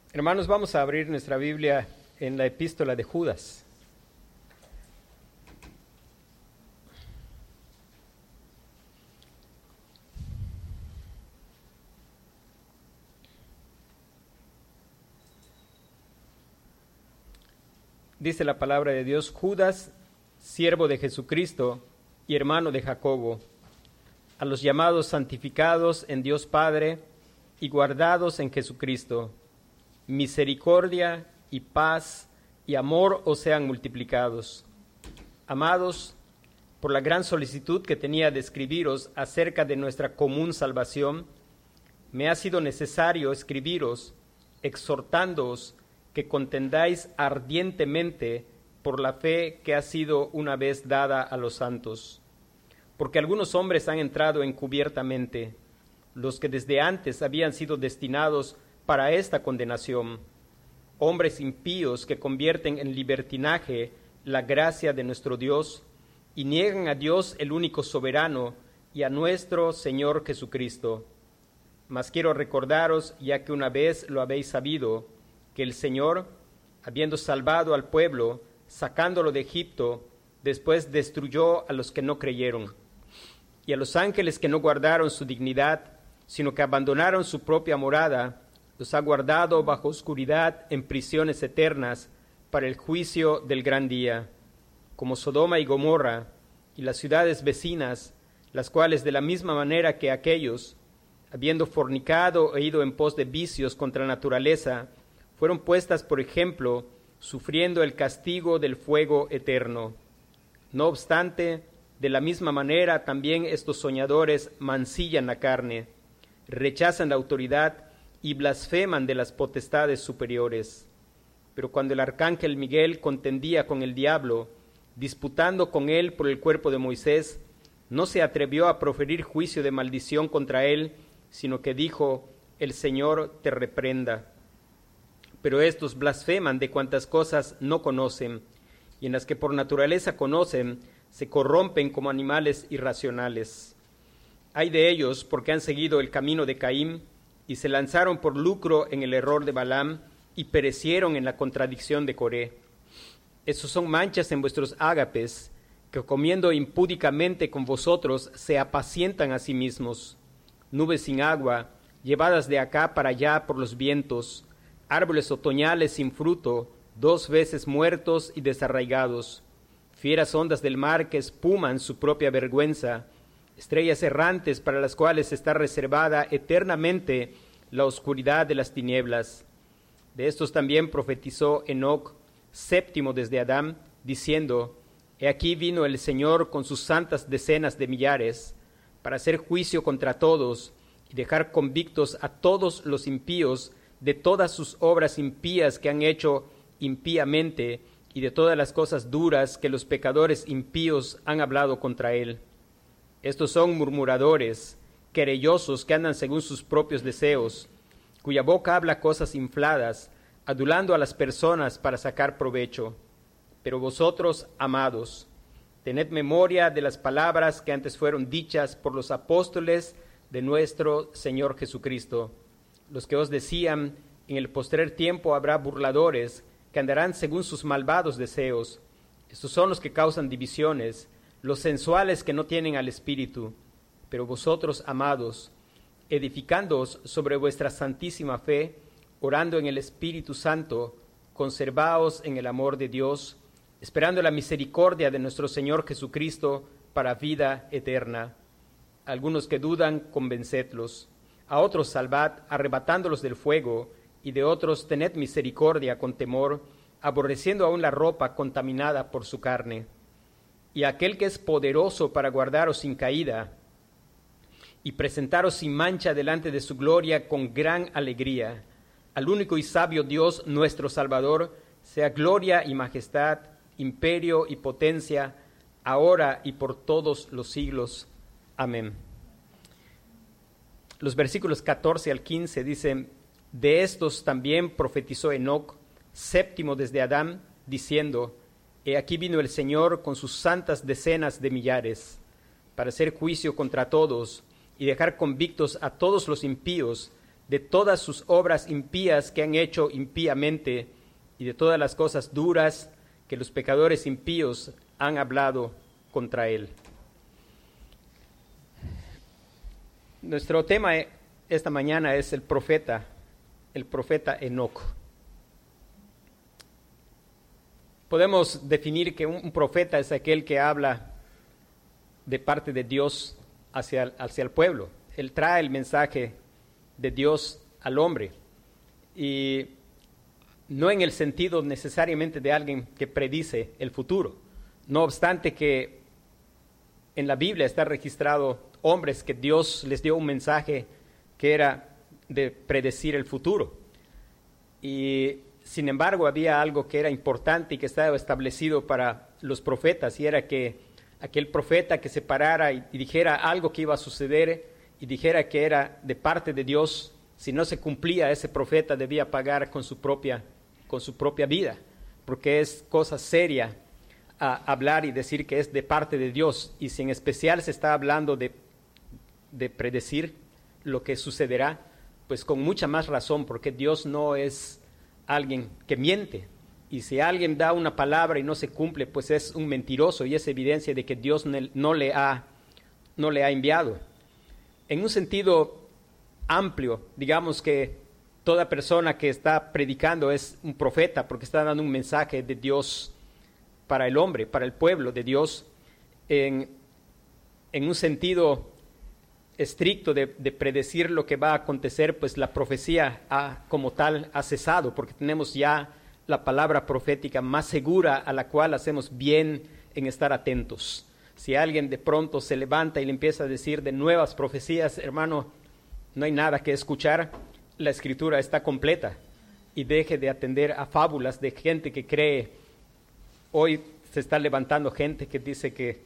Hermanos, vamos a abrir nuestra Biblia en la epístola de Judas. Dice la palabra de Dios: Judas, siervo de Jesucristo y hermano de Jacobo, a los llamados santificados en Dios Padre y guardados en Jesucristo, misericordia y paz y amor os sean multiplicados. Amados, por la gran solicitud que tenía de escribiros acerca de nuestra común salvación, me ha sido necesario escribiros, exhortándoos que contendáis ardientemente por la fe que ha sido una vez dada a los santos. Porque algunos hombres han entrado encubiertamente, los que desde antes habían sido destinados para esta condenación, hombres impíos que convierten en libertinaje la gracia de nuestro Dios y niegan a Dios el único soberano y a nuestro Señor Jesucristo. Mas quiero recordaros, ya que una vez lo habéis sabido, que el Señor, habiendo salvado al pueblo, sacándolo de Egipto, después destruyó a los que no creyeron, y a los ángeles que no guardaron su dignidad, sino que abandonaron su propia morada, los ha guardado bajo oscuridad en prisiones eternas para el juicio del gran día, como Sodoma y Gomorra y las ciudades vecinas, las cuales de la misma manera que aquellos, habiendo fornicado e ido en pos de vicios contra la naturaleza, fueron puestas por ejemplo, sufriendo el castigo del fuego eterno. No obstante, de la misma manera también estos soñadores mancillan la carne, rechazan la autoridad y blasfeman de las potestades superiores. Pero cuando el arcángel Miguel contendía con el diablo, disputando con él por el cuerpo de Moisés, no se atrevió a proferir juicio de maldición contra él, sino que dijo: el Señor te reprenda. Pero estos blasfeman de cuantas cosas no conocen, y en las que por naturaleza conocen, se corrompen como animales irracionales. Ay de ellos, porque han seguido el camino de Caín, y se lanzaron por lucro en el error de Balaam, y perecieron en la contradicción de Coré. Esos son manchas en vuestros ágapes, que comiendo impúdicamente con vosotros, se apacientan a sí mismos. Nubes sin agua, llevadas de acá para allá por los vientos, árboles otoñales sin fruto, 2 veces muertos y desarraigados, fieras ondas del mar que espuman su propia vergüenza, estrellas errantes para las cuales está reservada eternamente la oscuridad de las tinieblas. De estos también profetizó Enoc, séptimo desde Adán, diciendo: He aquí vino el Señor con sus santas decenas de millares, para hacer juicio contra todos y dejar convictos a todos los impíos de todas sus obras impías que han hecho impíamente y de todas las cosas duras que los pecadores impíos han hablado contra él. Estos son murmuradores, querellosos que andan según sus propios deseos, cuya boca habla cosas infladas, adulando a las personas para sacar provecho. Pero vosotros, amados, tened memoria de las palabras que antes fueron dichas por los apóstoles de nuestro Señor Jesucristo, los que os decían: en el postrer tiempo habrá burladores que andarán según sus malvados deseos. Estos son los que causan divisiones, los sensuales que no tienen al Espíritu. Pero vosotros, amados, edificándoos sobre vuestra santísima fe, orando en el Espíritu Santo, conservaos en el amor de Dios, esperando la misericordia de nuestro Señor Jesucristo para vida eterna. Algunos que dudan, convencedlos. A otros salvad, arrebatándolos del fuego, y de otros tened misericordia con temor, aborreciendo aún la ropa contaminada por su carne. Y aquel que es poderoso para guardaros sin caída, y presentaros sin mancha delante de su gloria con gran alegría, al único y sabio Dios nuestro Salvador, sea gloria y majestad, imperio y potencia, ahora y por todos los siglos. Amén. Los versículos 14 al 15 dicen: De estos también profetizó Enoc, séptimo desde Adán, diciendo: He aquí vino el Señor con sus santas decenas de millares, para hacer juicio contra todos, y dejar convictos a todos los impíos, de todas sus obras impías que han hecho impíamente y de todas las cosas duras que los pecadores impíos han hablado contra él. Nuestro tema esta mañana es el profeta Enoc. Podemos definir que un profeta es aquel que habla de parte de Dios hacia el pueblo. Él trae el mensaje de Dios al hombre, y no en el sentido necesariamente de alguien que predice el futuro. No obstante que en la Biblia está registrado hombres que Dios les dio un mensaje que era de predecir el futuro. Y sin embargo había algo que era importante y que estaba establecido para los profetas, y era que aquel profeta que se parara y dijera algo que iba a suceder y dijera que era de parte de Dios, si no se cumplía, ese profeta debía pagar con su propia vida, porque es cosa seria hablar y decir que es de parte de Dios. Y si en especial se está hablando de predecir lo que sucederá, pues con mucha más razón, porque Dios no es alguien que miente. Y si alguien da una palabra y no se cumple, pues es un mentiroso, y es evidencia de que Dios no le ha enviado. En un sentido amplio, digamos que toda persona que está predicando es un profeta, porque está dando un mensaje de Dios para el hombre, para el pueblo de Dios. En un sentido estricto de predecir lo que va a acontecer, pues la profecía como tal ha cesado, porque tenemos ya la palabra profética más segura, a la cual hacemos bien en estar atentos. Si alguien de pronto se levanta y le empieza a decir de nuevas profecías, hermano, no hay nada que escuchar, la escritura está completa, y deje de atender a fábulas de gente que cree. Hoy se está levantando gente que dice que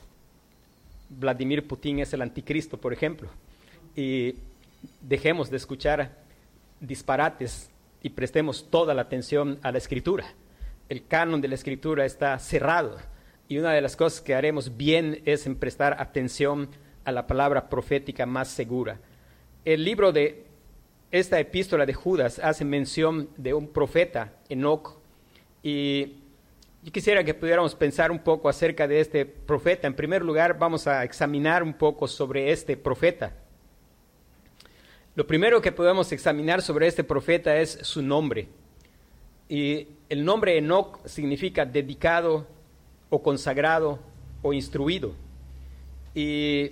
Vladimir Putin es el anticristo, por ejemplo, y dejemos de escuchar disparates y prestemos toda la atención a la escritura. El canon de la escritura está cerrado, y una de las cosas que haremos bien es en prestar atención a la palabra profética más segura. El libro de esta epístola de Judas hace mención de un profeta, Enoc, y yo quisiera que pudiéramos pensar un poco acerca de este profeta. En primer lugar, vamos a examinar un poco sobre este profeta. Lo primero que podemos examinar sobre este profeta es su nombre. Y el nombre Enoc significa dedicado o consagrado o instruido. Y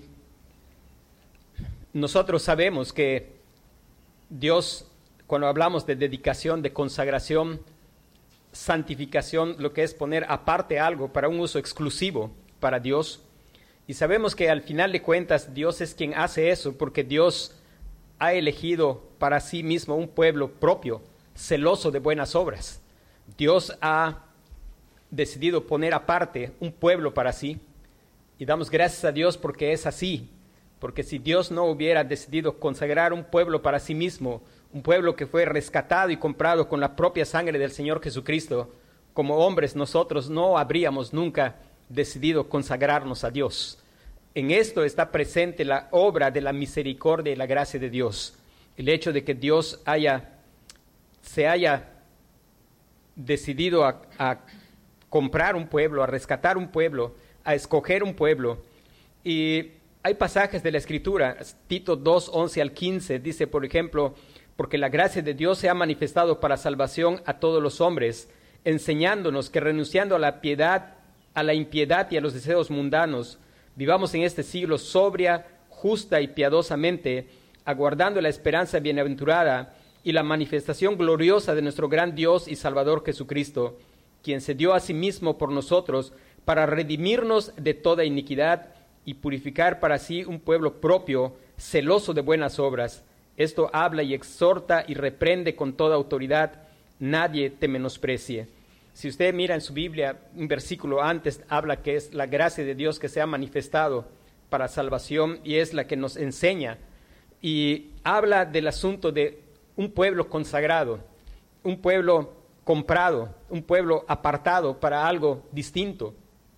nosotros sabemos que Dios, cuando hablamos de dedicación, de consagración, santificación, lo que es poner aparte algo para un uso exclusivo para Dios, y sabemos que al final de cuentas Dios es quien hace eso, porque Dios ha elegido para sí mismo un pueblo propio, celoso de buenas obras. Dios ha decidido poner aparte un pueblo para sí, y damos gracias a Dios porque es así, porque si Dios no hubiera decidido consagrar un pueblo para sí mismo, un pueblo que fue rescatado y comprado con la propia sangre del Señor Jesucristo, como hombres nosotros no habríamos nunca decidido consagrarnos a Dios. En esto está presente la obra de la misericordia y la gracia de Dios. El hecho de que Dios se haya decidido a comprar un pueblo, a rescatar un pueblo, a escoger un pueblo. Y hay pasajes de la Escritura, Tito 2, 11 al 15, dice, por ejemplo, porque la gracia de Dios se ha manifestado para salvación a todos los hombres, enseñándonos que renunciando a la impiedad y a los deseos mundanos, vivamos en este siglo sobria, justa y piadosamente, aguardando la esperanza bienaventurada y la manifestación gloriosa de nuestro gran Dios y Salvador Jesucristo, quien se dio a sí mismo por nosotros para redimirnos de toda iniquidad y purificar para sí un pueblo propio, celoso de buenas obras. Esto habla y exhorta y reprende con toda autoridad. Nadie te menosprecie. Si usted mira en su Biblia, un versículo antes habla que es la gracia de Dios que se ha manifestado para salvación, y es la que nos enseña. Y habla del asunto de un pueblo consagrado, un pueblo comprado, un pueblo apartado para algo distinto.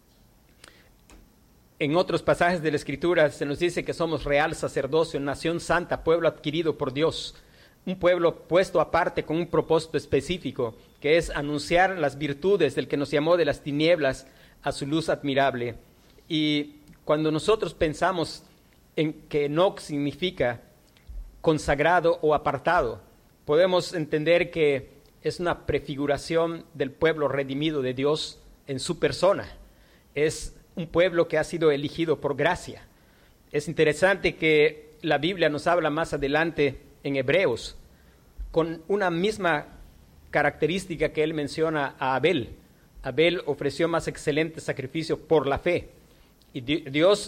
En otros pasajes de la Escritura se nos dice que somos real sacerdocio, nación santa, pueblo adquirido por Dios. un pueblo puesto aparte con un propósito específico, que es anunciar las virtudes del que nos llamó de las tinieblas a su luz admirable. Y cuando nosotros pensamos en que Enoc significa consagrado o apartado, podemos entender que es una prefiguración del pueblo redimido de Dios en su persona. Es un pueblo que ha sido elegido por gracia. Es interesante que la Biblia nos habla más adelante en Hebreos, con una misma característica que él menciona a Abel. Abel ofreció más excelente sacrificio por la fe. Y Dios,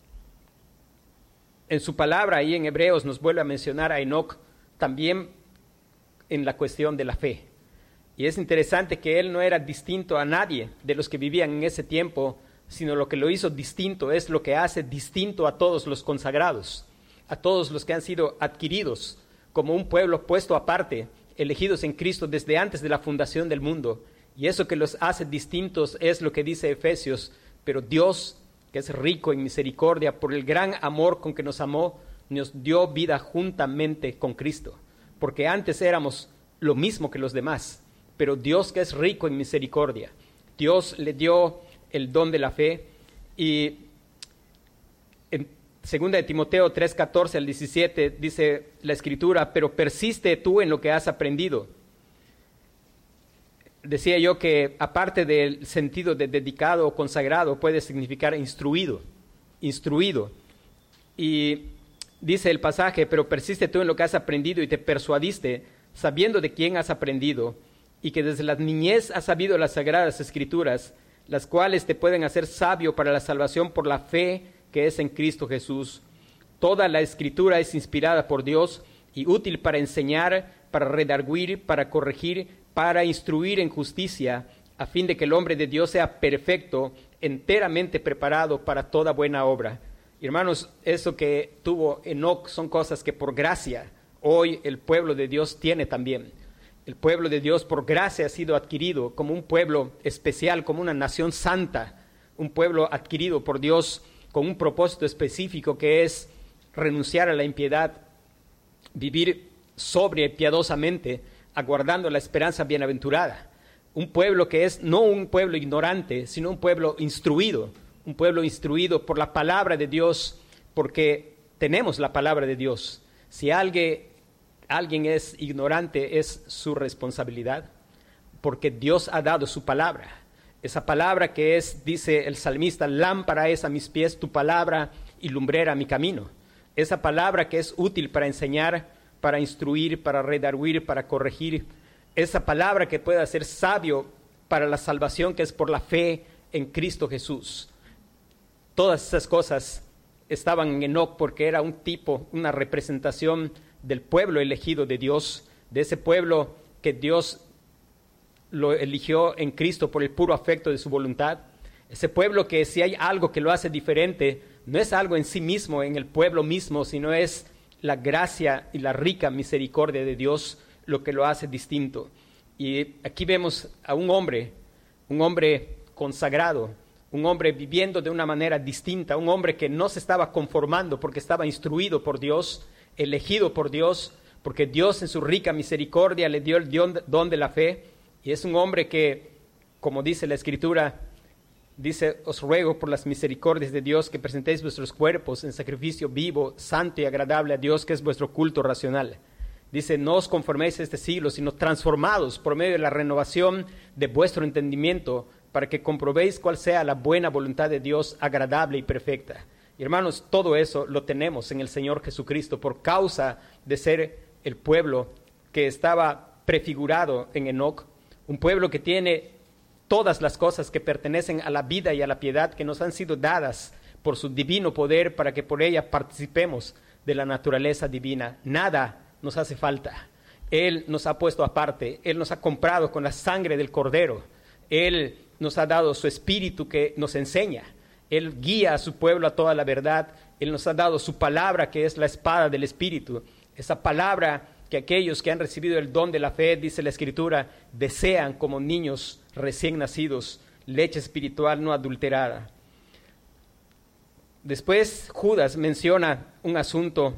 en su palabra ahí en Hebreos, nos vuelve a mencionar a Enoc también en la cuestión de la fe. Y es interesante que él no era distinto a nadie de los que vivían en ese tiempo, sino lo que lo hizo distinto es lo que hace distinto a todos los consagrados, a todos los que han sido adquiridos como un pueblo puesto aparte, elegidos en Cristo desde antes de la fundación del mundo. Y eso que los hace distintos es lo que dice Efesios: pero Dios, que es rico en misericordia, por el gran amor con que nos amó, nos dio vida juntamente con Cristo. Porque antes éramos lo mismo que los demás, pero Dios, que es rico en misericordia, Dios le dio el don de la fe. Y en 2 de Timoteo 3:14 al 17 dice la Escritura: pero persiste tú en lo que has aprendido. Decía yo que aparte del sentido de dedicado o consagrado, puede significar instruido. Y dice el pasaje: pero persiste tú en lo que has aprendido y te persuadiste, sabiendo de quién has aprendido, y que desde la niñez has sabido las sagradas Escrituras, las cuales te pueden hacer sabio para la salvación por la fe que es en Cristo Jesús. Toda la Escritura es inspirada por Dios y útil para enseñar, para redarguir, para corregir, para instruir en justicia, a fin de que el hombre de Dios sea perfecto, enteramente preparado para toda buena obra. Y hermanos, eso que tuvo Enoc son cosas que por gracia hoy el pueblo de Dios tiene también. El pueblo de Dios por gracia ha sido adquirido como un pueblo especial, como una nación santa, un pueblo adquirido por Dios con un propósito específico, que es renunciar a la impiedad, vivir sobria y piadosamente, aguardando la esperanza bienaventurada. Un pueblo que es no un pueblo ignorante, sino un pueblo instruido por la palabra de Dios, porque tenemos la palabra de Dios. Si alguien es ignorante, es su responsabilidad, porque Dios ha dado su palabra. Esa palabra que es, dice el salmista: lámpara es a mis pies tu palabra y lumbrera mi camino. Esa palabra que es útil para enseñar, para instruir, para redarguir, para corregir. Esa palabra que puede hacer sabio para la salvación que es por la fe en Cristo Jesús. Todas esas cosas estaban en Enoc porque era un tipo, una representación del pueblo elegido de Dios, de ese pueblo que Dios lo eligió en Cristo por el puro afecto de su voluntad. Ese pueblo que, si hay algo que lo hace diferente, no es algo en sí mismo, en el pueblo mismo, sino es la gracia y la rica misericordia de Dios lo que lo hace distinto. Y aquí vemos a un hombre consagrado, un hombre viviendo de una manera distinta, un hombre que no se estaba conformando porque estaba instruido por Dios, elegido por Dios, porque Dios en su rica misericordia le dio el don de la fe. Y es un hombre que, como dice la Escritura, dice: os ruego por las misericordias de Dios que presentéis vuestros cuerpos en sacrificio vivo, santo y agradable a Dios, que es vuestro culto racional. Dice: no os conforméis a este siglo, sino transformados por medio de la renovación de vuestro entendimiento, para que comprobéis cuál sea la buena voluntad de Dios, agradable y perfecta. Y hermanos, todo eso lo tenemos en el Señor Jesucristo por causa de ser el pueblo que estaba prefigurado en Enoc, un pueblo que tiene todas las cosas que pertenecen a la vida y a la piedad que nos han sido dadas por su divino poder, para que por ella participemos de la naturaleza divina. Nada nos hace falta. Él nos ha puesto aparte, Él nos ha comprado con la sangre del Cordero, Él nos ha dado su Espíritu que nos enseña, Él guía a su pueblo a toda la verdad, Él nos ha dado su palabra que es la espada del Espíritu, esa palabra que aquellos que han recibido el don de la fe, dice la Escritura, desean como niños recién nacidos, leche espiritual no adulterada. Después Judas menciona un asunto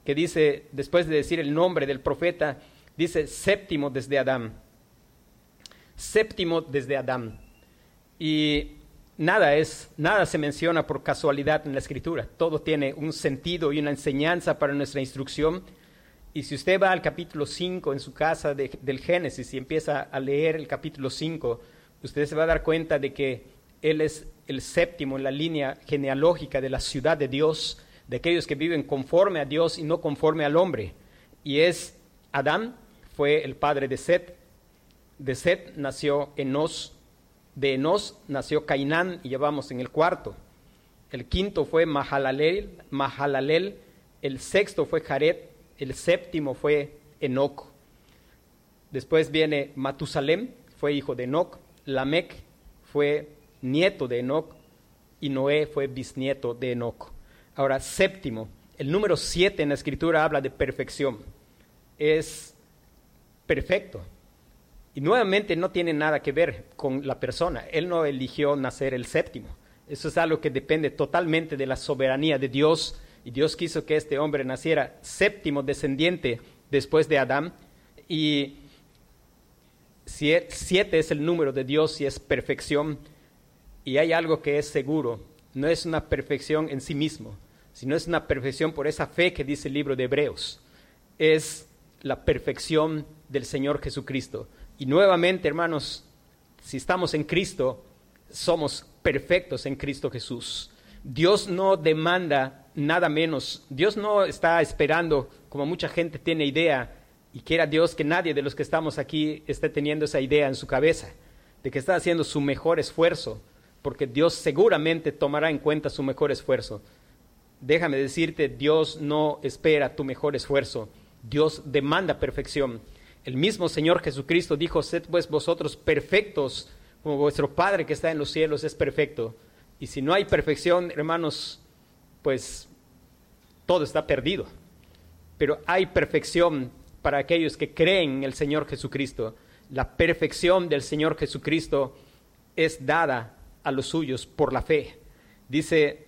que dice, después de decir el nombre del profeta, dice séptimo desde Adán. Séptimo desde Adán. Y nada se menciona por casualidad en la Escritura. Todo tiene un sentido y una enseñanza para nuestra instrucción. Y si usted va al capítulo 5 en su casa del Génesis y empieza a leer el capítulo 5, usted se va a dar cuenta de que él es el séptimo en la línea genealógica de la ciudad de Dios, de aquellos que viven conforme a Dios y no conforme al hombre. Y es Adán, fue el padre de Set. De Set nació Enos. De Enos nació Cainán, y ya vamos en el cuarto. El quinto fue Mahalalel. El sexto fue Jared. El séptimo fue Enoc. Después viene Matusalem, fue hijo de Enoc. Lamec fue nieto de Enoc. Y Noé fue bisnieto de Enoc. Ahora, séptimo, el número 7 en la Escritura habla de perfección. Es perfecto. Y nuevamente no tiene nada que ver con la persona. Él no eligió nacer el séptimo. Eso es algo que depende totalmente de la soberanía de Dios. Y Dios quiso que este hombre naciera séptimo descendiente después de Adán. Y 7 es el número de Dios y es perfección. Y hay algo que es seguro. No es una perfección en sí mismo, sino es una perfección por esa fe que dice el libro de Hebreos. Es la perfección del Señor Jesucristo. Y nuevamente, hermanos, si estamos en Cristo, somos perfectos en Cristo Jesús. Dios no demanda nada menos. Dios no está esperando, como mucha gente tiene idea, y quiera Dios que nadie de los que estamos aquí esté teniendo esa idea en su cabeza, de que está haciendo su mejor esfuerzo, porque Dios seguramente tomará en cuenta su mejor esfuerzo. Déjame decirte, Dios no espera tu mejor esfuerzo. Dios demanda perfección. El mismo Señor Jesucristo dijo, sed pues vosotros perfectos, como vuestro Padre que está en los cielos es perfecto. Y si no hay perfección, hermanos, pues todo está perdido. Pero hay perfección para aquellos que creen en el Señor Jesucristo. La perfección del Señor Jesucristo es dada a los suyos por la fe. Dice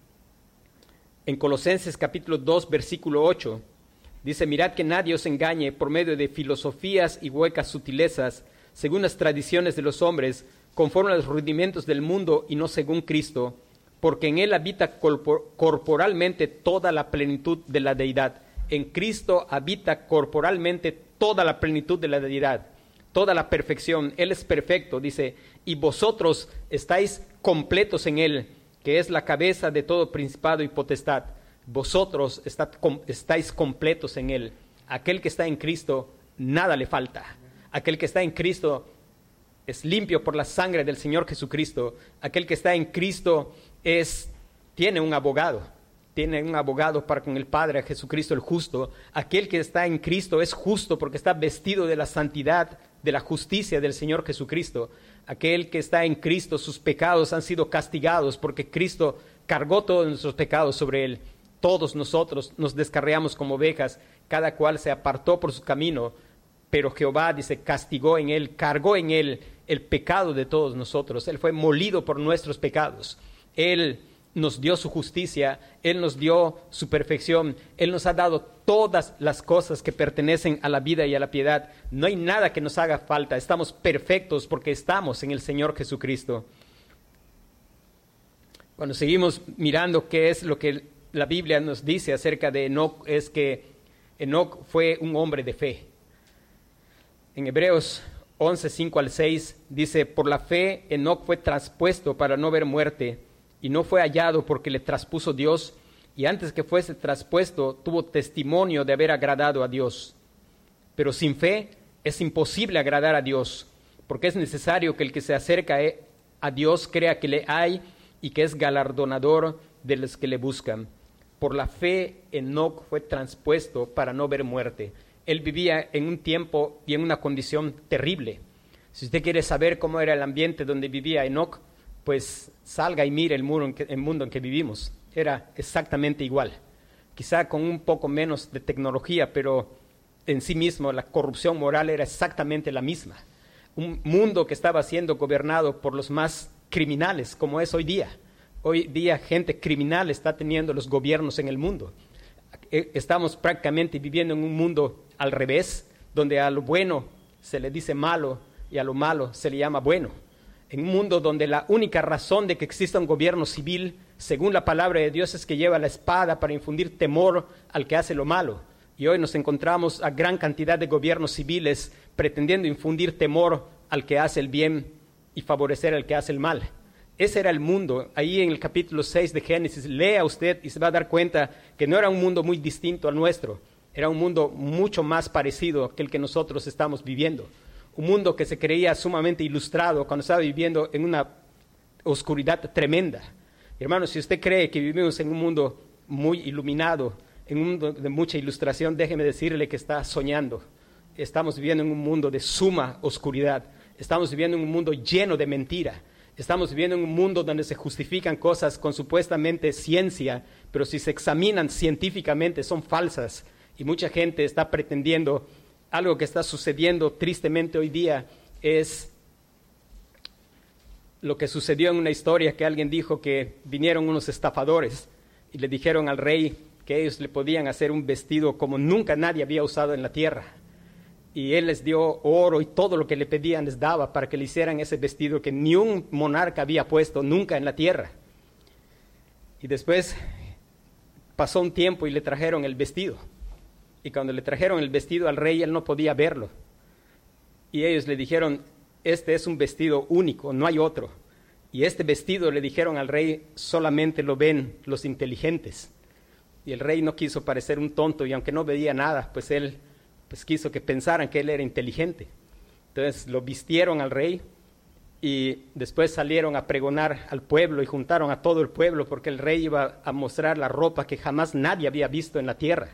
en Colosenses capítulo 2, versículo 8, dice, mirad que nadie os engañe por medio de filosofías y huecas sutilezas, según las tradiciones de los hombres, conforme a los rudimentos del mundo y no según Cristo, porque en él habita corporalmente toda la plenitud de la deidad. En Cristo habita corporalmente toda la plenitud de la deidad, toda la perfección. Él es perfecto, dice, y vosotros estáis completos en él, que es la cabeza de todo principado y potestad. Vosotros estáis completos en él. Aquel que está en Cristo, nada le falta. Aquel que está en Cristo es limpio por la sangre del Señor Jesucristo. Aquel que está en Cristo tiene un abogado para con el Padre, a Jesucristo el justo. Aquel que está en Cristo es justo porque está vestido de la santidad, de la justicia del Señor Jesucristo. Aquel que está en Cristo, sus pecados han sido castigados porque Cristo cargó todos nuestros pecados sobre él. Todos nosotros nos descarriamos como ovejas, cada cual se apartó por su camino, pero Jehová, dice, castigó en él, cargó en él el pecado de todos nosotros. Él fue molido por nuestros pecados. Él nos dio su justicia, Él nos dio su perfección, Él nos ha dado todas las cosas que pertenecen a la vida y a la piedad. No hay nada que nos haga falta, estamos perfectos porque estamos en el Señor Jesucristo. Cuando seguimos mirando qué es lo que la Biblia nos dice acerca de Enoc, es que Enoc fue un hombre de fe. En Hebreos 11, 5 al 6 dice, por la fe Enoc fue traspuesto para no ver muerte, y no fue hallado porque le traspuso Dios, y antes que fuese traspuesto tuvo testimonio de haber agradado a Dios. Pero sin fe es imposible agradar a Dios, porque es necesario que el que se acerca a Dios crea que le hay y que es galardonador de los que le buscan. Por la fe Enoc fue traspuesto para no ver muerte. Él vivía en un tiempo y en una condición terrible. Si usted quiere saber cómo era el ambiente donde vivía Enoc, pues salga y mire el mundo en que vivimos. Era exactamente igual. Quizá con un poco menos de tecnología, pero en sí mismo la corrupción moral era exactamente la misma. Un mundo que estaba siendo gobernado por los más criminales, como es hoy día. Hoy día gente criminal está teniendo los gobiernos en el mundo. estamos prácticamente viviendo en un mundo al revés, donde a lo bueno se le dice malo y a lo malo se le llama bueno. En un mundo donde la única razón de que exista un gobierno civil, según la palabra de Dios, es que lleva la espada para infundir temor al que hace lo malo. Y hoy nos encontramos a gran cantidad de gobiernos civiles pretendiendo infundir temor al que hace el bien y favorecer al que hace el mal. Ese era el mundo. Ahí en el capítulo 6 de Génesis, lea usted y se va a dar cuenta que no era un mundo muy distinto al nuestro. Era un mundo mucho más parecido que el que nosotros estamos viviendo. Un mundo que se creía sumamente ilustrado cuando estaba viviendo en una oscuridad tremenda. Hermanos, si usted cree que vivimos en un mundo muy iluminado, en un mundo de mucha ilustración, déjeme decirle que está soñando. Estamos viviendo en un mundo de suma oscuridad. Estamos viviendo en un mundo lleno de mentira. Estamos viviendo en un mundo donde se justifican cosas con supuestamente ciencia, pero si se examinan científicamente son falsas. Y mucha gente está pretendiendo, algo que está sucediendo tristemente hoy día, es lo que sucedió en una historia que alguien dijo que vinieron unos estafadores y le dijeron al rey que ellos le podían hacer un vestido como nunca nadie había usado en la tierra. Y él les dio oro y todo lo que le pedían les daba para que le hicieran ese vestido que ni un monarca había puesto nunca en la tierra. Y después pasó un tiempo y le trajeron el vestido. Y cuando le trajeron el vestido al rey, él no podía verlo. Y ellos le dijeron, este es un vestido único, no hay otro. Y este vestido, le dijeron al rey, solamente lo ven los inteligentes. Y el rey no quiso parecer un tonto, y aunque no veía nada, pues él quiso que pensaran que él era inteligente. Entonces lo vistieron al rey y después salieron a pregonar al pueblo y juntaron a todo el pueblo porque el rey iba a mostrar la ropa que jamás nadie había visto en la tierra.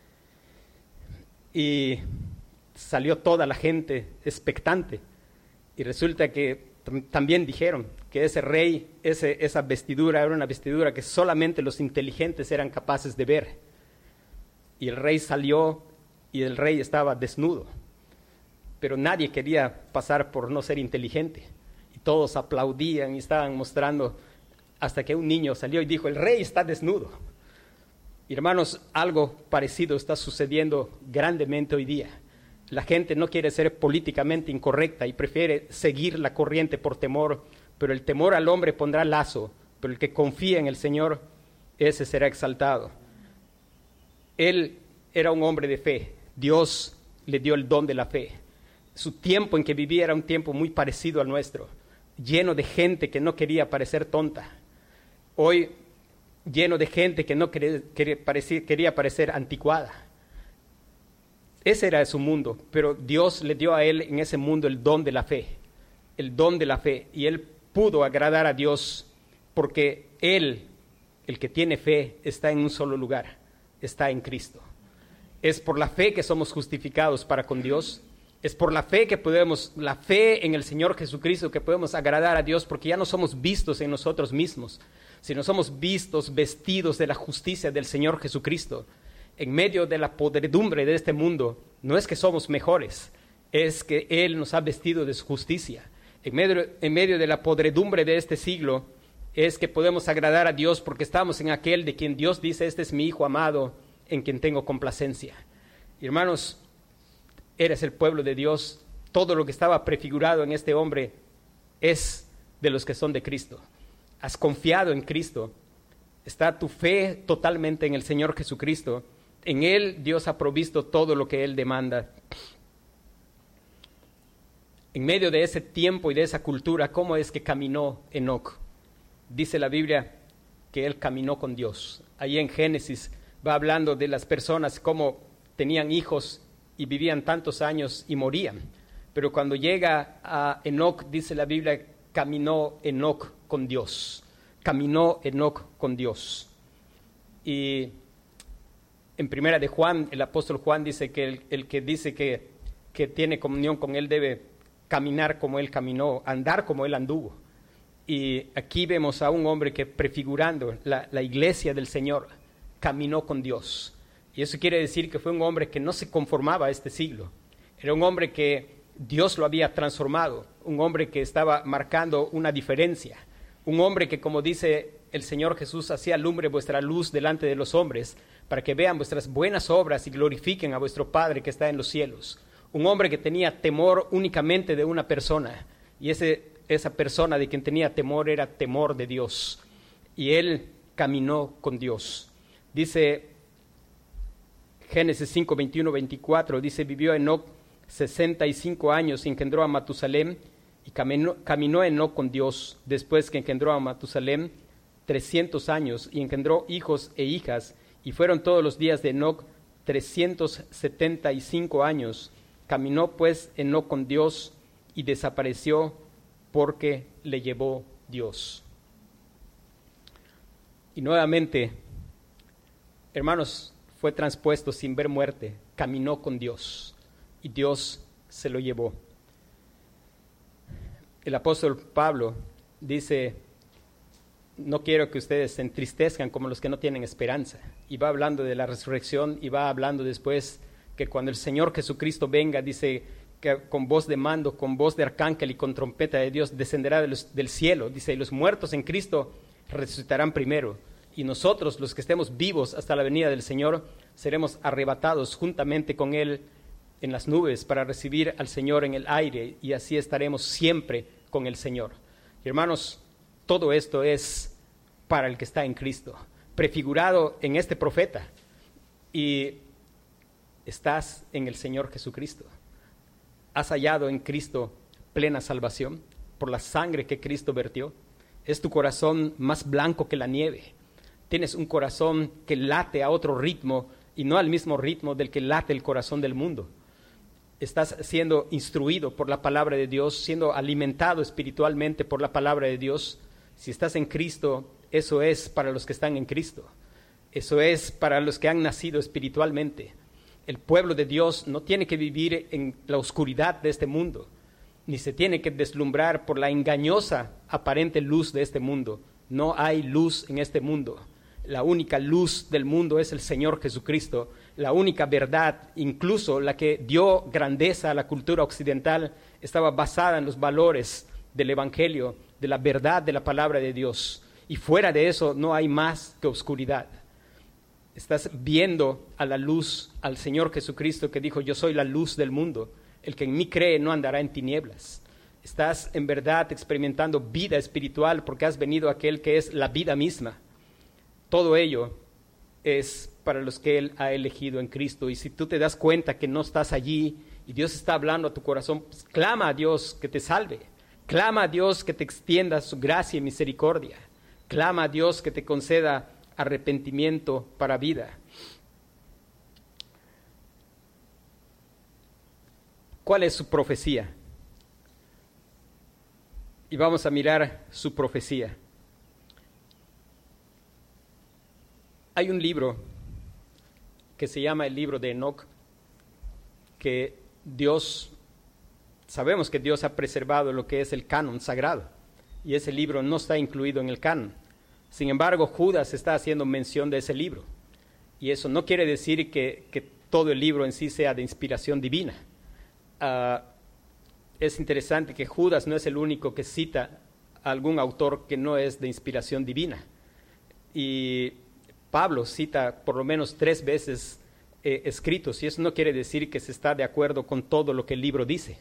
Y salió toda la gente expectante y resulta que también dijeron que ese rey, esa vestidura era una vestidura que solamente los inteligentes eran capaces de ver. Y el rey salió y el rey estaba desnudo, pero nadie quería pasar por no ser inteligente, y todos aplaudían y estaban mostrando, hasta que un niño salió y dijo, el rey está desnudo. Y hermanos, algo parecido está sucediendo grandemente hoy día. La gente no quiere ser políticamente incorrecta y prefiere seguir la corriente por temor, pero el temor al hombre pondrá lazo, pero el que confía en el Señor, ese será exaltado. Él era un hombre de fe. Dios le dio el don de la fe. Su tiempo en que vivía era un tiempo muy parecido al nuestro, lleno de gente que no quería parecer tonta. Hoy, lleno de gente que no quería parecer anticuada. Ese era su mundo, pero Dios le dio a él en ese mundo el don de la fe, y él pudo agradar a Dios porque él, el que tiene fe, está en un solo lugar, está en Cristo. Es por la fe que somos justificados para con Dios. Es por la fe la fe en el Señor Jesucristo, que podemos agradar a Dios, porque ya no somos vistos en nosotros mismos, sino somos vistos, vestidos de la justicia del Señor Jesucristo. En medio de la podredumbre de este mundo, no es que somos mejores, es que Él nos ha vestido de su justicia. En medio de la podredumbre de este siglo, es que podemos agradar a Dios porque estamos en aquel de quien Dios dice, este es mi Hijo amado, en quien tengo complacencia. Y hermanos, eres el pueblo de Dios. Todo lo que estaba prefigurado en este hombre es de los que son de Cristo. Has confiado en Cristo. Está tu fe totalmente en el Señor Jesucristo. En Él Dios ha provisto todo lo que Él demanda. En medio de ese tiempo y de esa cultura, ¿cómo es que caminó Enoc? Dice la Biblia que él caminó con Dios. Ahí en Génesis va hablando de las personas, cómo tenían hijos y vivían tantos años y morían. Pero cuando llega a Enoc, dice la Biblia, caminó Enoc con Dios. Caminó Enoc con Dios. Y en primera de Juan, el apóstol Juan dice que el que dice que tiene comunión con él debe caminar como él caminó, andar como él anduvo. Y aquí vemos a un hombre que, prefigurando la iglesia del Señor, caminó con Dios. Y eso quiere decir que fue un hombre que no se conformaba a este siglo. Era un hombre que Dios lo había transformado, un hombre que estaba marcando una diferencia, un hombre que, como dice el Señor Jesús: así alumbre vuestra luz delante de los hombres, para que vean vuestras buenas obras y glorifiquen a vuestro Padre que está en los cielos. Un hombre que tenía temor únicamente de una persona, y esa persona de quien tenía temor era temor de Dios, y él caminó con Dios. Dice Génesis 5, 21, 24, dice: vivió Enoc 65 años y engendró a Matusalem, y caminó Enoc con Dios después que engendró a Matusalem 300 años, y engendró hijos e hijas, y fueron todos los días de Enoc 375 años. Caminó pues Enoc con Dios y desapareció porque le llevó Dios. Y nuevamente, hermanos, fue traspuesto sin ver muerte, caminó con Dios y Dios se lo llevó. El apóstol Pablo dice: no quiero que ustedes se entristezcan como los que no tienen esperanza. Y va hablando de la resurrección, y va hablando después que cuando el Señor Jesucristo venga, dice que con voz de mando, con voz de arcángel y con trompeta de Dios descenderá del cielo. Dice: y los muertos en Cristo resucitarán primero, y nosotros, los que estemos vivos hasta la venida del Señor, seremos arrebatados juntamente con Él en las nubes para recibir al Señor en el aire, y así estaremos siempre con el Señor. Y hermanos, todo esto es para el que está en Cristo, prefigurado en este profeta. Y estás en el Señor Jesucristo. ¿Has hallado en Cristo plena salvación por la sangre que Cristo vertió? ¿Es tu corazón más blanco que la nieve? ¿Tienes un corazón que late a otro ritmo y no al mismo ritmo del que late el corazón del mundo? ¿Estás siendo instruido por la palabra de Dios, siendo alimentado espiritualmente por la palabra de Dios? Si estás en Cristo, eso es para los que están en Cristo. Eso es para los que han nacido espiritualmente. El pueblo de Dios no tiene que vivir en la oscuridad de este mundo, ni se tiene que deslumbrar por la engañosa aparente luz de este mundo. No hay luz en este mundo. La única luz del mundo es el Señor Jesucristo. La única verdad, incluso la que dio grandeza a la cultura occidental, estaba basada en los valores del Evangelio, de la verdad de la palabra de Dios. Y fuera de eso no hay más que oscuridad. Estás viendo a la luz, al Señor Jesucristo, que dijo: yo soy la luz del mundo. El que en mí cree no andará en tinieblas. Estás en verdad experimentando vida espiritual porque has venido a aquel que es la vida misma. Todo ello es para los que Él ha elegido en Cristo. Y si tú te das cuenta que no estás allí y Dios está hablando a tu corazón, pues clama a Dios que te salve. Clama a Dios que te extienda su gracia y misericordia. Clama a Dios que te conceda arrepentimiento para vida. ¿Cuál es su profecía? Y vamos a mirar su profecía. Hay un libro que se llama el libro de Enoc, que sabemos que Dios ha preservado lo que es el canon sagrado, y ese libro no está incluido en el canon. Sin embargo, Judas está haciendo mención de ese libro, y eso no quiere decir que todo el libro en sí sea de inspiración divina. Es interesante que Judas no es el único que cita a algún autor que no es de inspiración divina, y Pablo cita por lo menos 3 veces escritos, y eso no quiere decir que se está de acuerdo con todo lo que el libro dice.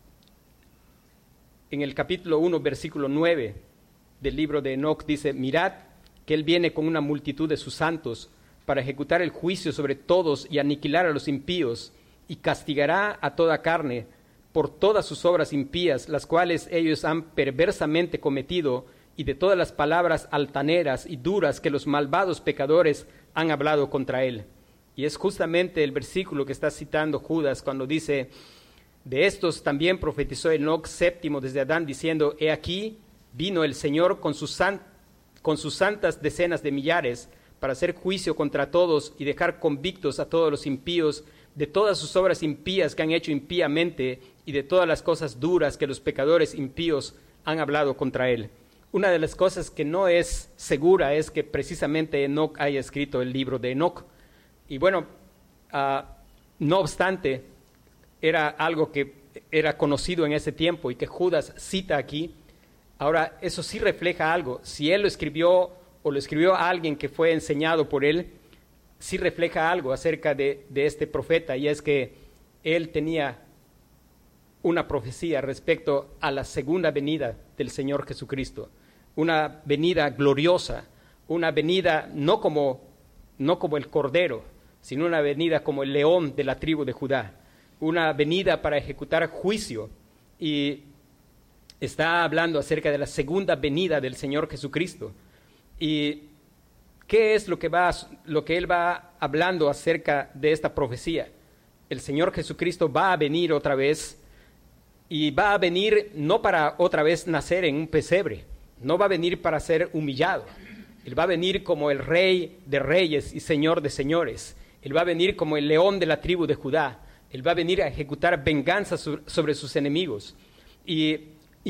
En el capítulo 1, versículo 9 del libro de Enoc dice: mirad que él viene con una multitud de sus santos para ejecutar el juicio sobre todos y aniquilar a los impíos, y castigará a toda carne por todas sus obras impías, las cuales ellos han perversamente cometido, y de todas las palabras altaneras y duras que los malvados pecadores han hablado contra él. Y es justamente el versículo que está citando Judas cuando dice: de estos también profetizó Enoc séptimo desde Adán, diciendo: he aquí, vino el Señor con sus santas decenas de millares, para hacer juicio contra todos y dejar convictos a todos los impíos de todas sus obras impías que han hecho impíamente, y de todas las cosas duras que los pecadores impíos han hablado contra él. Una de las cosas que no es segura es que precisamente Enoc haya escrito el libro de Enoc. Y bueno, no obstante, era algo que era conocido en ese tiempo y que Judas cita aquí. Ahora, eso sí refleja algo. Si él lo escribió o lo escribió a alguien que fue enseñado por él, sí refleja algo acerca de este profeta, y es que él tenía una profecía respecto a la segunda venida del Señor Jesucristo, una venida gloriosa, una venida no como el Cordero, sino una venida como el león de la tribu de Judá, una venida para ejecutar juicio, y está hablando acerca de la segunda venida del Señor Jesucristo. ¿Y qué es lo que él va hablando acerca de esta profecía? El Señor Jesucristo va a venir otra vez, y va a venir no para otra vez nacer en un pesebre, no va a venir para ser humillado. Él va a venir como el Rey de reyes y Señor de señores. Él va a venir como el león de la tribu de Judá. Él va a venir a ejecutar venganza sobre sus enemigos. Y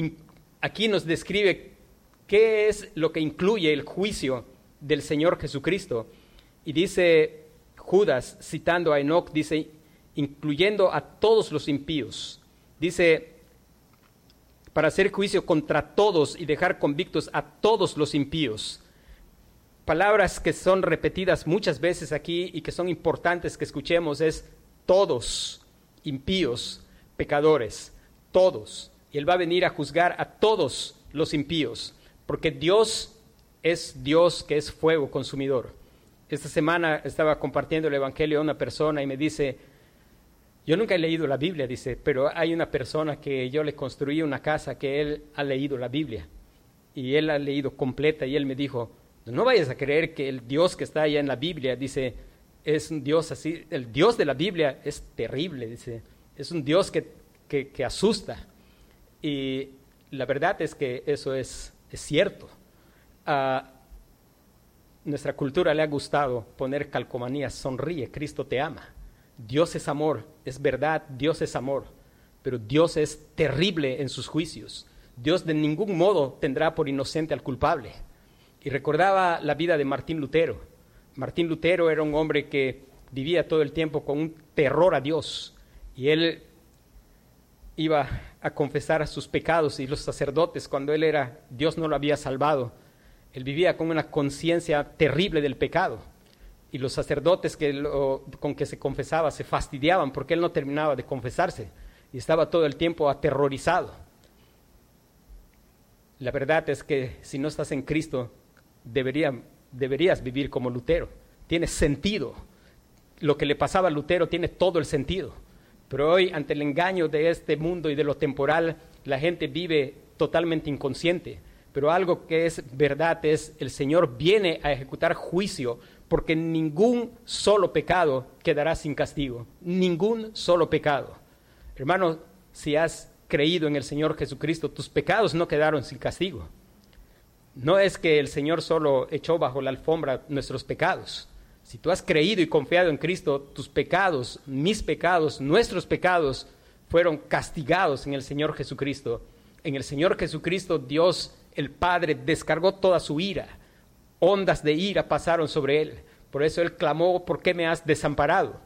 aquí nos describe qué es lo que incluye el juicio del Señor Jesucristo. Y dice Judas, citando a Enoc, dice, incluyendo a todos los impíos. Dice, para hacer juicio contra todos y dejar convictos a todos los impíos. Palabras que son repetidas muchas veces aquí y que son importantes que escuchemos es todos, impíos, pecadores, todos. Y Él va a venir a juzgar a todos los impíos, porque Dios es Dios que es fuego consumidor. Esta semana estaba compartiendo el Evangelio a una persona y me dice, yo nunca he leído la Biblia, dice, pero hay una persona que yo le construí una casa que él ha leído la Biblia, y él ha leído completa, y él me dijo, no vayas a creer que el Dios que está allá en la Biblia, dice, es un Dios así. El Dios de la Biblia es terrible, dice, es un Dios que asusta. Y la verdad es que eso es cierto. A nuestra cultura le ha gustado poner calcomanías, sonríe, Cristo te ama. Dios es amor, es verdad, Dios es amor, pero Dios es terrible en sus juicios. Dios de ningún modo tendrá por inocente al culpable. Y recordaba la vida de Martín Lutero. Martín Lutero era un hombre que vivía todo el tiempo con un terror a Dios. Y él iba a confesar sus pecados, y los sacerdotes, cuando Dios no lo había salvado, él vivía con una conciencia terrible del pecado. Y los sacerdotes con que se confesaba se fastidiaban porque él no terminaba de confesarse. Y estaba todo el tiempo aterrorizado. La verdad es que si no estás en Cristo, deberías vivir como Lutero. Tiene sentido. Lo que le pasaba a Lutero tiene todo el sentido. Pero hoy, ante el engaño de este mundo y de lo temporal, la gente vive totalmente inconsciente. Pero algo que es verdad es, el Señor viene a ejecutar juicio, porque ningún solo pecado quedará sin castigo. Ningún solo pecado. Hermano, si has creído en el Señor Jesucristo, tus pecados no quedaron sin castigo. No es que el Señor solo echó bajo la alfombra nuestros pecados. Si tú has creído y confiado en Cristo, tus pecados, mis pecados, nuestros pecados fueron castigados en el Señor Jesucristo. En el Señor Jesucristo, Dios, el Padre, descargó toda su ira. Ondas de ira pasaron sobre Él. Por eso Él clamó, ¿por qué me has desamparado?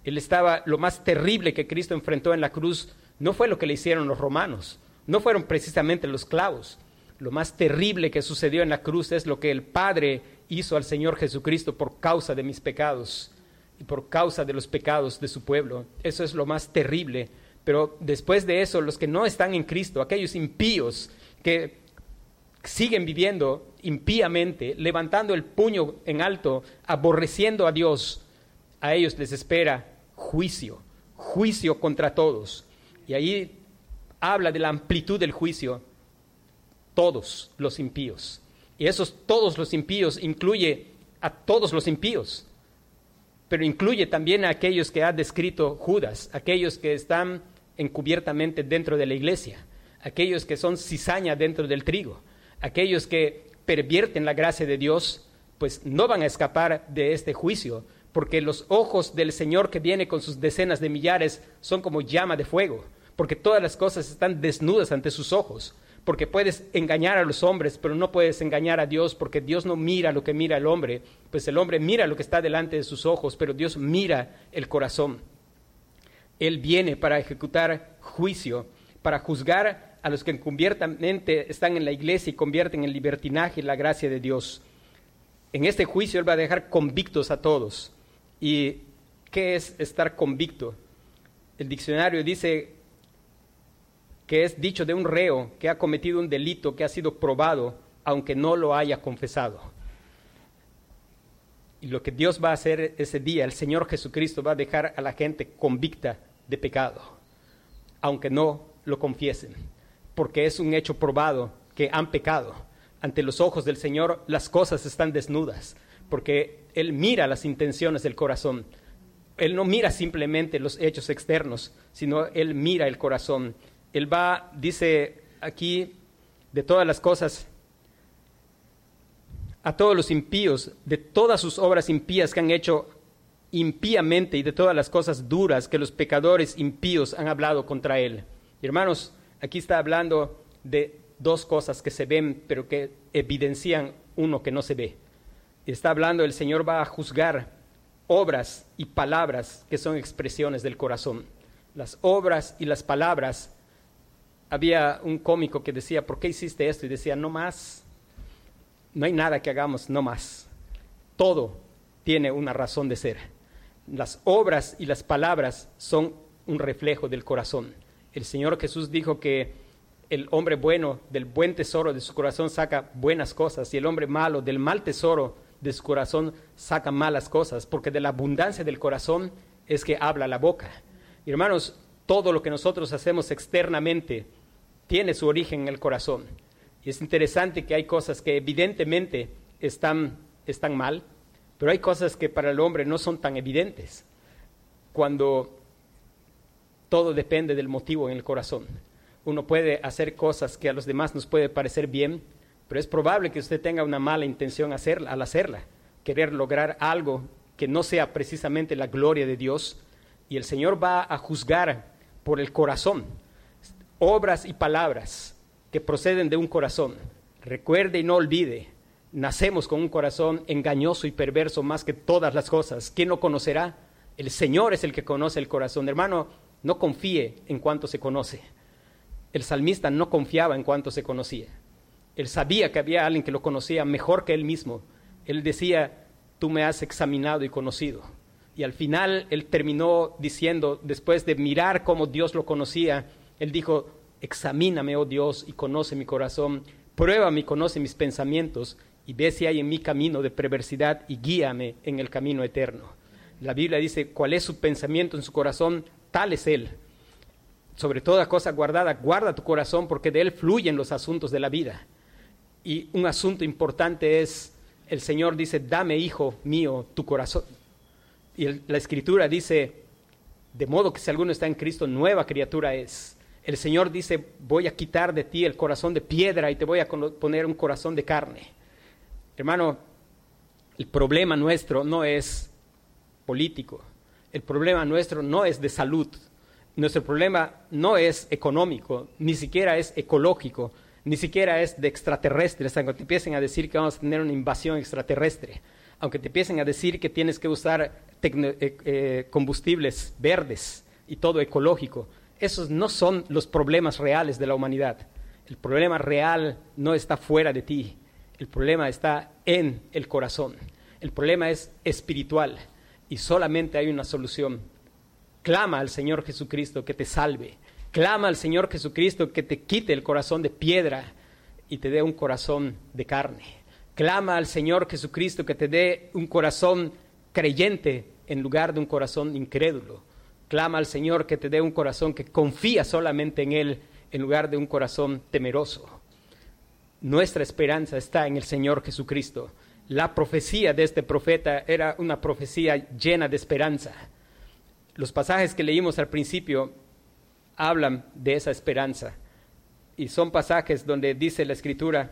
Lo más terrible que Cristo enfrentó en la cruz no fue lo que le hicieron los romanos, no fueron precisamente los clavos. Lo más terrible que sucedió en la cruz es lo que el Padre hizo al Señor Jesucristo por causa de mis pecados y por causa de los pecados de su pueblo. Eso es lo más terrible. Pero después de eso, los que no están en Cristo, aquellos impíos que siguen viviendo impíamente, levantando el puño en alto, aborreciendo a Dios, a ellos les espera juicio contra todos. Y ahí habla de la amplitud del juicio. Todos los impíos. Y todos los impíos incluye a todos los impíos, pero incluye también a aquellos que ha descrito Judas, aquellos que están encubiertamente dentro de la iglesia, aquellos que son cizaña dentro del trigo, aquellos que pervierten la gracia de Dios, pues no van a escapar de este juicio, porque los ojos del Señor que viene con sus decenas de millares son como llama de fuego, porque todas las cosas están desnudas ante sus ojos. Porque puedes engañar a los hombres, pero no puedes engañar a Dios, porque Dios no mira lo que mira el hombre, pues el hombre mira lo que está delante de sus ojos, pero Dios mira el corazón. Él viene para ejecutar juicio, para juzgar a los que encubiertamente están en la iglesia y convierten en libertinaje la gracia de Dios. En este juicio Él va a dejar convictos a todos. ¿Y qué es estar convicto? El diccionario dice que es dicho de un reo que ha cometido un delito que ha sido probado, aunque no lo haya confesado. Y lo que Dios va a hacer ese día, el Señor Jesucristo va a dejar a la gente convicta de pecado, aunque no lo confiesen, porque es un hecho probado que han pecado. Ante los ojos del Señor las cosas están desnudas, porque Él mira las intenciones del corazón. Él no mira simplemente los hechos externos, sino Él mira el corazón. Él va, dice aquí, de todas las cosas, a todos los impíos, de todas sus obras impías que han hecho impíamente y de todas las cosas duras que los pecadores impíos han hablado contra Él. Hermanos, aquí está hablando de dos cosas que se ven, pero que evidencian uno que no se ve. Está hablando, el Señor va a juzgar obras y palabras que son expresiones del corazón. Las obras y las palabras. Había un cómico que decía, ¿por qué hiciste esto? Y decía, no más. No hay nada que hagamos, no más. Todo tiene una razón de ser. Las obras y las palabras son un reflejo del corazón. El Señor Jesús dijo que el hombre bueno del buen tesoro de su corazón saca buenas cosas y el hombre malo del mal tesoro de su corazón saca malas cosas, porque de la abundancia del corazón es que habla la boca. Y hermanos, todo lo que nosotros hacemos externamente tiene su origen en el corazón. Y es interesante que hay cosas que evidentemente están mal, pero hay cosas que para el hombre no son tan evidentes, cuando todo depende del motivo en el corazón. Uno puede hacer cosas que a los demás nos puede parecer bien, pero es probable que usted tenga una mala intención al hacerla, querer lograr algo que no sea precisamente la gloria de Dios, y el Señor va a juzgar por el corazón, obras y palabras que proceden de un corazón. Recuerde y no olvide, nacemos con un corazón engañoso y perverso más que todas las cosas. ¿Quién lo conocerá? El Señor es el que conoce el corazón. Hermano, no confíe en cuanto se conoce. El salmista no confiaba en cuanto se conocía. Él sabía que había alguien que lo conocía mejor que él mismo. Él decía, tú me has examinado y conocido. Y al final él terminó diciendo, después de mirar cómo Dios lo conocía, él dijo, examíname, oh Dios, y conoce mi corazón, pruébame y conoce mis pensamientos, y ve si hay en mi camino de perversidad, y guíame en el camino eterno. La Biblia dice, ¿cuál es su pensamiento en su corazón? Tal es Él. Sobre toda cosa guardada, guarda tu corazón, porque de él fluyen los asuntos de la vida. Y un asunto importante es, el Señor dice, dame, hijo mío, tu corazón. Y la Escritura dice, de modo que si alguno está en Cristo, nueva criatura es. El Señor dice, voy a quitar de ti el corazón de piedra y te voy a poner un corazón de carne. Hermano, el problema nuestro no es político. El problema nuestro no es de salud. Nuestro problema no es económico, ni siquiera es ecológico, ni siquiera es de extraterrestres, aunque te empiecen a decir que vamos a tener una invasión extraterrestre, aunque te empiecen a decir que tienes que usar combustibles verdes y todo ecológico. Esos no son los problemas reales de la humanidad. El problema real no está fuera de ti, el problema está en el corazón. El problema es espiritual y solamente hay una solución. Clama al Señor Jesucristo que te salve. Clama al Señor Jesucristo que te quite el corazón de piedra y te dé un corazón de carne. Clama al Señor Jesucristo que te dé un corazón creyente en lugar de un corazón incrédulo. Clama al Señor que te dé un corazón que confía solamente en Él en lugar de un corazón temeroso. Nuestra esperanza está en el Señor Jesucristo. La profecía de este profeta era una profecía llena de esperanza. Los pasajes que leímos al principio hablan de esa esperanza y son pasajes donde dice la Escritura,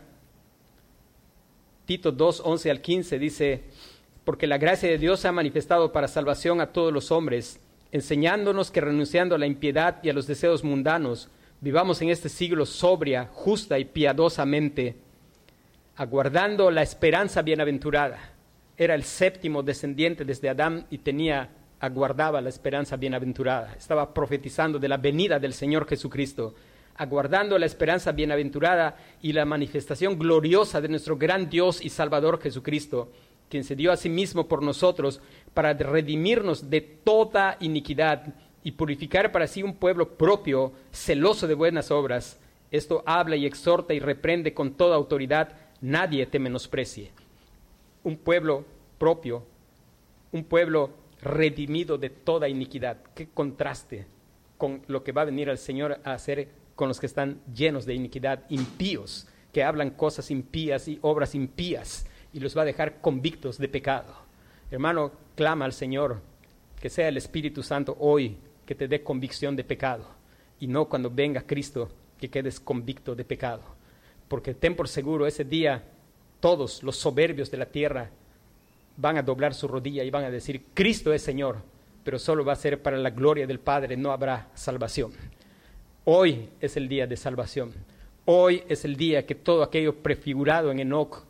Tito 2, 11 al 15 dice, porque la gracia de Dios se ha manifestado para salvación a todos los hombres, enseñándonos que renunciando a la impiedad y a los deseos mundanos, vivamos en este siglo sobria, justa y piadosamente, aguardando la esperanza bienaventurada. Era el séptimo descendiente desde Adán y aguardaba la esperanza bienaventurada. Estaba profetizando de la venida del Señor Jesucristo, aguardando la esperanza bienaventurada y la manifestación gloriosa de nuestro gran Dios y Salvador Jesucristo, quien se dio a sí mismo por nosotros para redimirnos de toda iniquidad y purificar para sí un pueblo propio, celoso de buenas obras. Esto habla y exhorta y reprende con toda autoridad. Nadie te menosprecie. Un pueblo propio, un pueblo redimido de toda iniquidad. Qué contraste con lo que va a venir el Señor a hacer con los que están llenos de iniquidad, impíos, que hablan cosas impías y obras impías, y los va a dejar convictos de pecado. Hermano, clama al Señor que sea el Espíritu Santo hoy que te dé convicción de pecado, y no cuando venga Cristo que quedes convicto de pecado. Porque ten por seguro, ese día todos los soberbios de la tierra van a doblar su rodilla y van a decir, Cristo es Señor, pero solo va a ser para la gloria del Padre, no habrá salvación. Hoy es el día de salvación. Hoy es el día que todo aquello prefigurado en Enoc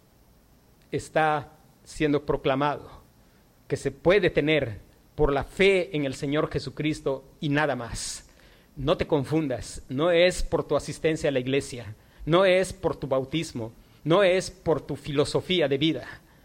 está siendo proclamado, que se puede tener por la fe en el Señor Jesucristo y nada más. No te confundas, no es por tu asistencia a la iglesia, no es por tu bautismo, no es por tu filosofía de vida,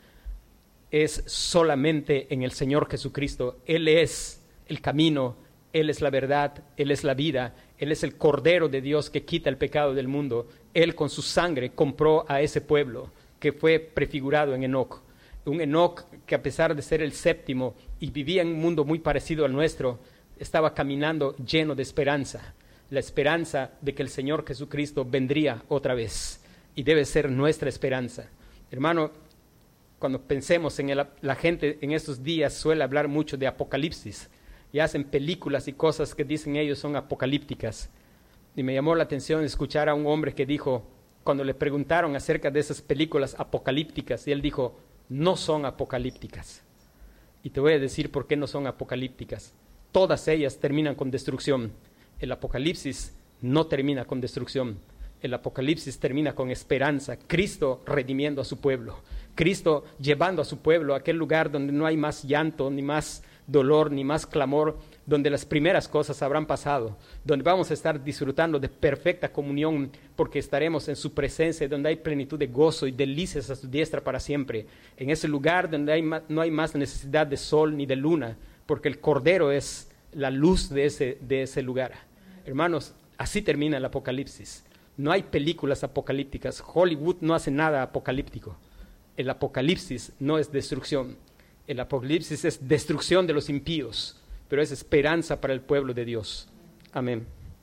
es solamente en el Señor Jesucristo. Él es el camino, Él es la verdad, Él es la vida, Él es el Cordero de Dios que quita el pecado del mundo. Él con su sangre compró a ese pueblo que fue prefigurado en Enoc. Un Enoc que, a pesar de ser el séptimo y vivía en un mundo muy parecido al nuestro, estaba caminando lleno de esperanza, la esperanza de que el Señor Jesucristo vendría otra vez, y debe ser nuestra esperanza. Hermano, cuando pensemos en la gente en estos días suele hablar mucho de apocalipsis, y hacen películas y cosas que dicen ellos son apocalípticas. Y me llamó la atención escuchar a un hombre que dijo, cuando le preguntaron acerca de esas películas apocalípticas, y él dijo, no son apocalípticas. Y te voy a decir por qué no son apocalípticas. Todas ellas terminan con destrucción. El Apocalipsis no termina con destrucción. El Apocalipsis termina con esperanza. Cristo redimiendo a su pueblo. Cristo llevando a su pueblo a aquel lugar donde no hay más llanto, ni más dolor, ni más clamor, donde las primeras cosas habrán pasado, donde vamos a estar disfrutando de perfecta comunión, porque estaremos en su presencia, donde hay plenitud de gozo y delicias a su diestra para siempre. En ese lugar donde no hay más necesidad de sol ni de luna, porque el Cordero es la luz de ese lugar. Hermanos, así termina el Apocalipsis. No hay películas apocalípticas. Hollywood no hace nada apocalíptico. El Apocalipsis no es destrucción. El Apocalipsis es destrucción de los impíos, pero es esperanza para el pueblo de Dios. Amén.